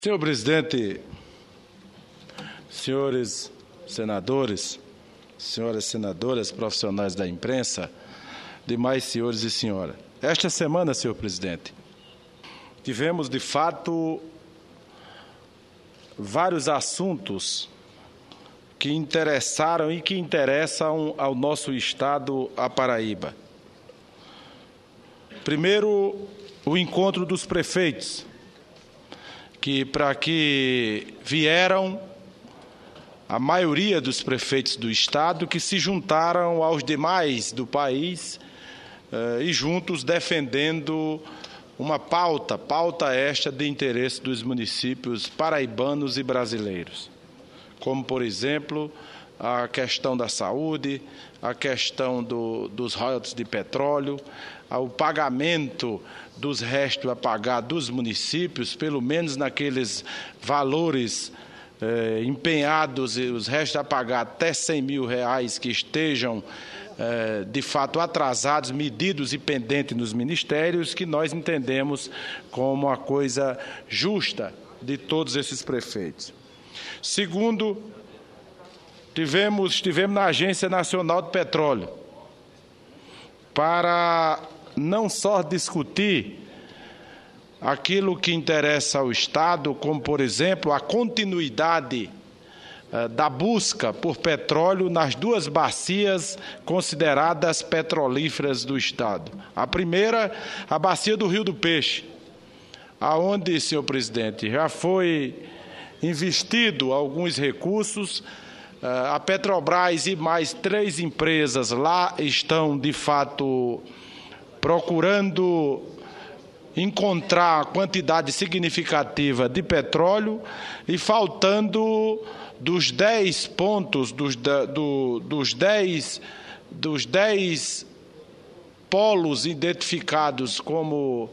Senhor presidente, senhores senadores, senhoras senadoras, profissionais da imprensa, demais senhores e senhoras. Esta semana, senhor presidente, tivemos, de fato, vários assuntos que interessaram e que interessam ao nosso Estado, a Paraíba. Primeiro, o encontro dos prefeitos, para que vieram a maioria dos prefeitos do Estado, que se juntaram aos demais do país e juntos defendendo uma pauta esta de interesse dos municípios paraibanos e brasileiros, como, por exemplo, a questão da saúde, a questão dos royalties de petróleo, o pagamento dos restos a pagar dos municípios, pelo menos naqueles valores empenhados, e os restos a pagar até R$100 mil que estejam, de fato, atrasados, medidos e pendentes nos ministérios, que nós entendemos como uma coisa justa de todos esses prefeitos. Segundo, estivemos na Agência Nacional de Petróleo para não só discutir aquilo que interessa ao Estado, como, por exemplo, a continuidade da busca por petróleo nas duas bacias consideradas petrolíferas do Estado. A primeira, a bacia do Rio do Peixe, aonde, senhor presidente, já foi investido alguns recursos. A Petrobras e mais 3 empresas lá estão, de fato, procurando encontrar quantidade significativa de petróleo e faltando dos 10 pontos, dos 10 polos identificados com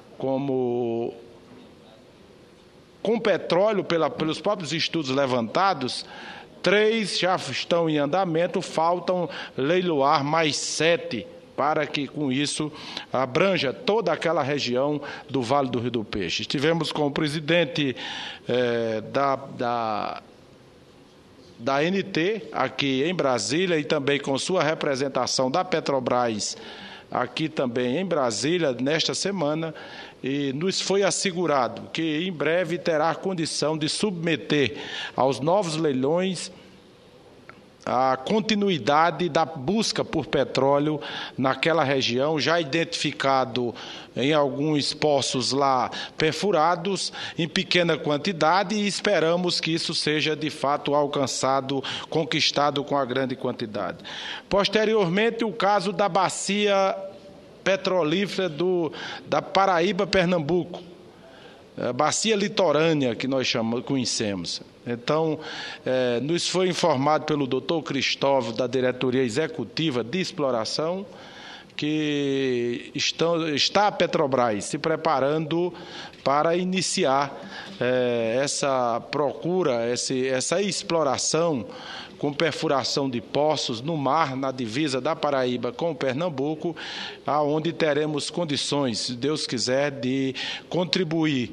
petróleo pelos próprios estudos levantados, 3 já estão em andamento, faltam leiloar mais 7 para que, com isso, abranja toda aquela região do Vale do Rio do Peixe. Estivemos com o presidente da ANT aqui em Brasília e também com sua representação da Petrobras aqui também em Brasília nesta semana, e nos foi assegurado que em breve terá condição de submeter aos novos leilões a continuidade da busca por petróleo naquela região, já identificado em alguns poços lá perfurados, em pequena quantidade, e esperamos que isso seja, de fato, alcançado, conquistado com a grande quantidade. Posteriormente, o caso da bacia petrolífera da Paraíba, Pernambuco, a bacia litorânea que nós conhecemos. Então, nos foi informado pelo doutor Cristóvão, da Diretoria Executiva de Exploração, que está a Petrobras se preparando para iniciar essa procura, essa exploração com perfuração de poços no mar, na divisa da Paraíba com Pernambuco, aonde teremos condições, se Deus quiser, de contribuir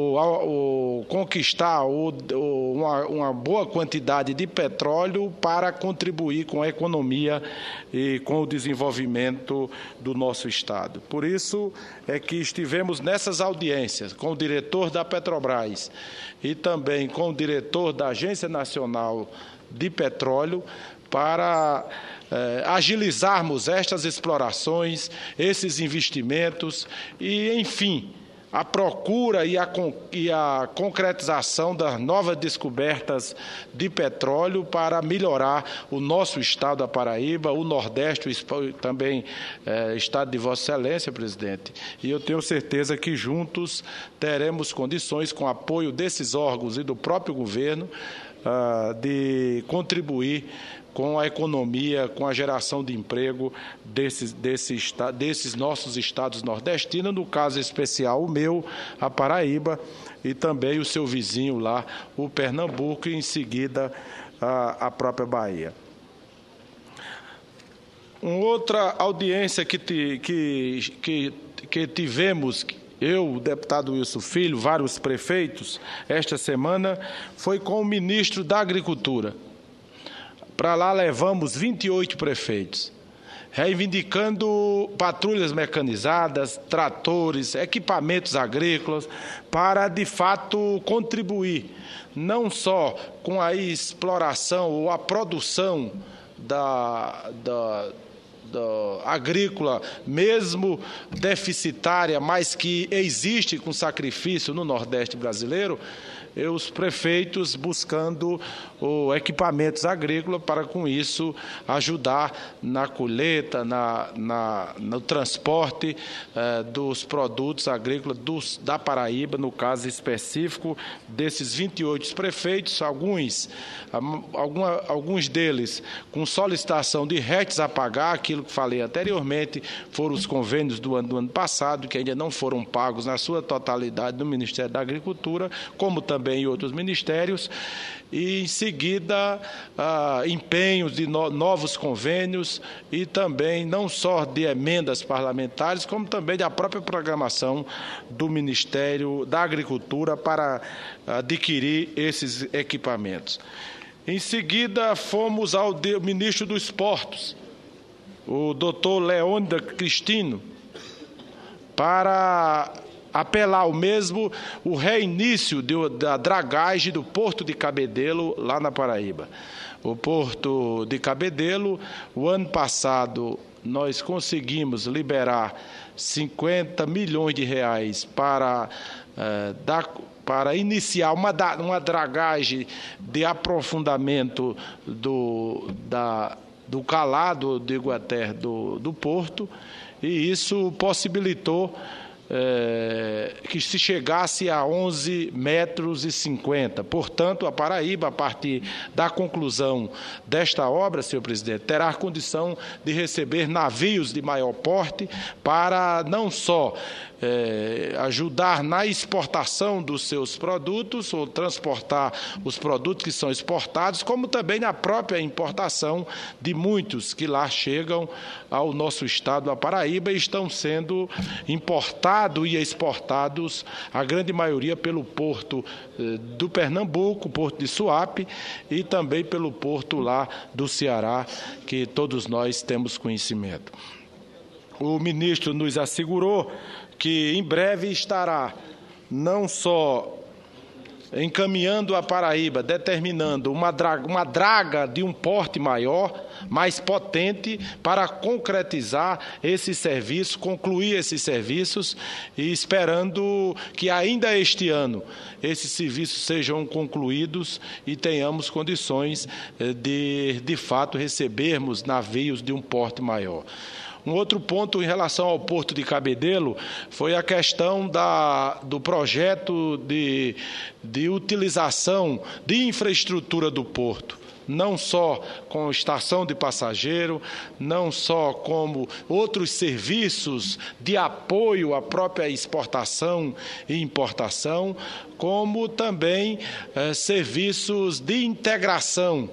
ou conquistar uma boa quantidade de petróleo para contribuir com a economia e com o desenvolvimento do nosso Estado. Por isso é que estivemos nessas audiências com o diretor da Petrobras e também com o diretor da Agência Nacional de Petróleo para agilizarmos estas explorações, esses investimentos e, enfim, a procura e a concretização das novas descobertas de petróleo para melhorar o nosso Estado, a Paraíba, o Nordeste, também Estado de Vossa Excelência, presidente. E eu tenho certeza que juntos teremos condições, com apoio desses órgãos e do próprio governo, de contribuir com a economia, com a geração de emprego desses nossos estados nordestinos, no caso especial o meu, a Paraíba, e também o seu vizinho lá, o Pernambuco, e em seguida a própria Bahia. Uma outra audiência que tivemos eu, o deputado Wilson Filho, vários prefeitos, esta semana, foi com o ministro da Agricultura. Para lá levamos 28 prefeitos, reivindicando patrulhas mecanizadas, tratores, equipamentos agrícolas, para, de fato, contribuir, não só com a exploração ou a produção da agrícola, mesmo deficitária, mas que existe com sacrifício no Nordeste brasileiro, os prefeitos buscando equipamentos agrícolas para, com isso, ajudar na colheita, no transporte dos produtos agrícolas da Paraíba, no caso específico desses 28 prefeitos, alguns deles com solicitação de RETs a pagar, aquilo que falei anteriormente, foram os convênios do ano passado, que ainda não foram pagos na sua totalidade no Ministério da Agricultura, como também em outros ministérios, e em seguida empenhos de novos convênios e também não só de emendas parlamentares, como também da própria programação do Ministério da Agricultura para adquirir esses equipamentos. Em seguida, fomos ao ministro dos Esportes, o doutor Leônidas Cristino, para apelar ao mesmo o reinício da dragagem do Porto de Cabedelo, lá na Paraíba. O Porto de Cabedelo, o ano passado, nós conseguimos liberar 50 milhões de reais para iniciar uma dragagem de aprofundamento do calado, digo até, do porto, e isso possibilitou que se chegasse a 11,50 metros. Portanto, a Paraíba, a partir da conclusão desta obra, senhor presidente, terá a condição de receber navios de maior porte para não só ajudar na exportação dos seus produtos, ou transportar os produtos que são exportados, como também na própria importação de muitos que lá chegam ao nosso estado, a Paraíba, e estão sendo importados e exportados, a grande maioria, pelo porto do Pernambuco, porto de Suape, e também pelo porto lá do Ceará, que todos nós temos conhecimento. O ministro nos assegurou que em breve estará não só encaminhando a Paraíba, determinando uma draga de um porte maior, mais potente, para concretizar esse serviço, concluir esses serviços, e esperando que ainda este ano esses serviços sejam concluídos e tenhamos condições de fato, recebermos navios de um porte maior. Um outro ponto em relação ao Porto de Cabedelo foi a questão do projeto de utilização de infraestrutura do porto, não só com estação de passageiro, não só como outros serviços de apoio à própria exportação e importação, como também serviços de integração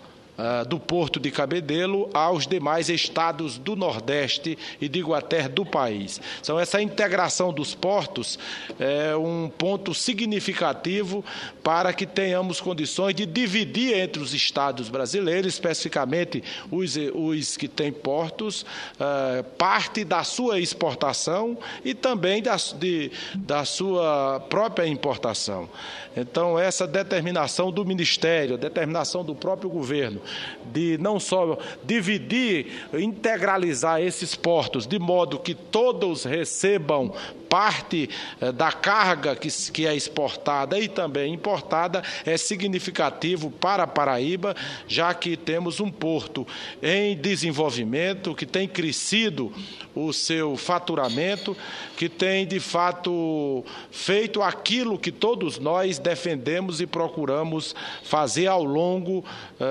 do Porto de Cabedelo aos demais estados do Nordeste e, digo até, do país. Então, essa integração dos portos é um ponto significativo para que tenhamos condições de dividir entre os estados brasileiros, especificamente os que têm portos, parte da sua exportação e também da sua própria importação. Então, essa determinação do Ministério, a determinação do próprio governo, de não só dividir, integralizar esses portos, de modo que todos recebam parte da carga que é exportada e também importada, é significativo para a Paraíba, já que temos um porto em desenvolvimento, que tem crescido o seu faturamento, que tem, de fato, feito aquilo que todos nós defendemos e procuramos fazer ao longo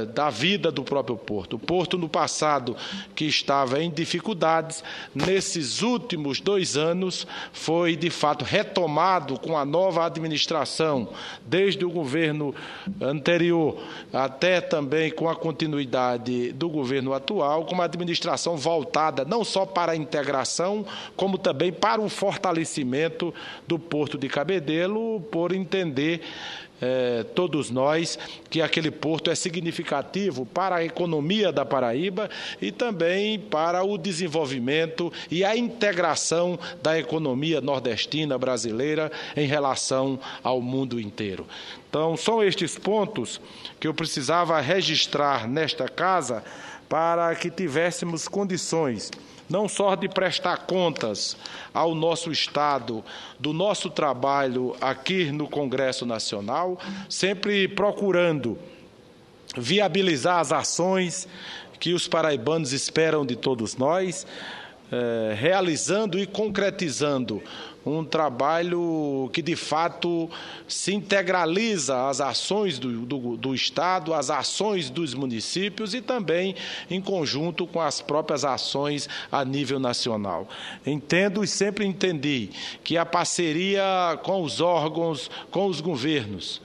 da vida do próprio porto. O porto, no passado, que estava em dificuldades, nesses últimos 2 anos, foi, de fato, retomado com a nova administração, desde o governo anterior até também com a continuidade do governo atual, com uma administração voltada não só para a integração, como também para o fortalecimento do Porto de Cabedelo, por entender todos nós que aquele porto é significativo para a economia da Paraíba e também para o desenvolvimento e a integração da economia nordestina brasileira em relação ao mundo inteiro. Então, são estes pontos que eu precisava registrar nesta casa para que tivéssemos condições não só de prestar contas ao nosso Estado, do nosso trabalho aqui no Congresso Nacional, sempre procurando viabilizar as ações que os paraibanos esperam de todos nós, realizando e concretizando um trabalho que, de fato, se integraliza as ações do Estado, as ações dos municípios e também em conjunto com as próprias ações a nível nacional. Entendo e sempre entendi que a parceria com os órgãos, com os governos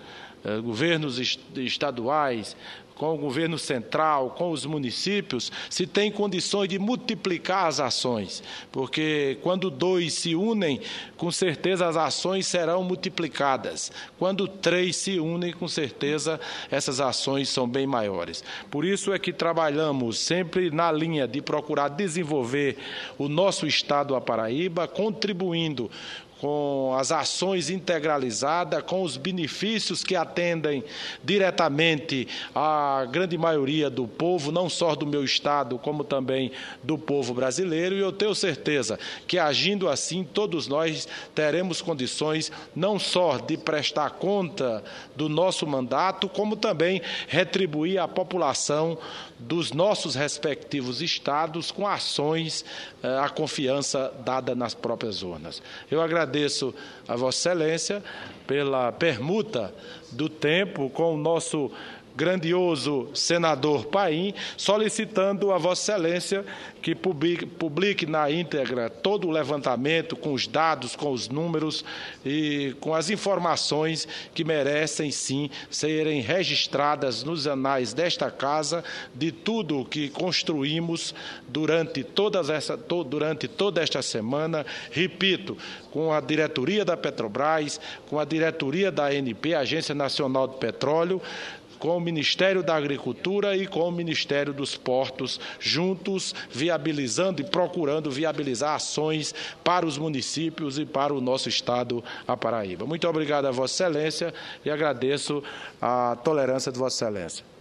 estaduais, com o governo central, com os municípios, se tem condições de multiplicar as ações, porque quando 2 se unem, com certeza as ações serão multiplicadas. Quando 3 se unem, com certeza essas ações são bem maiores. Por isso é que trabalhamos sempre na linha de procurar desenvolver o nosso Estado, a Paraíba, contribuindo com as ações integralizadas, com os benefícios que atendem diretamente à grande maioria do povo, não só do meu Estado, como também do povo brasileiro. E eu tenho certeza que, agindo assim, todos nós teremos condições não só de prestar conta do nosso mandato, como também retribuir à população dos nossos respectivos estados com ações, a confiança dada nas próprias urnas. Eu agradeço a Vossa Excelência pela permuta do tempo com o nosso grandioso senador Paim, solicitando a Vossa Excelência que publique na íntegra todo o levantamento com os dados, com os números e com as informações que merecem, sim, serem registradas nos anais desta casa de tudo o que construímos durante toda esta semana, repito, com a diretoria da Petrobras, com a diretoria da ANP, Agência Nacional de Petróleo, com o Ministério da Agricultura e com o Ministério dos Portos, juntos viabilizando e procurando viabilizar ações para os municípios e para o nosso Estado, a Paraíba. Muito obrigado a Vossa Excelência e agradeço a tolerância de Vossa Excelência.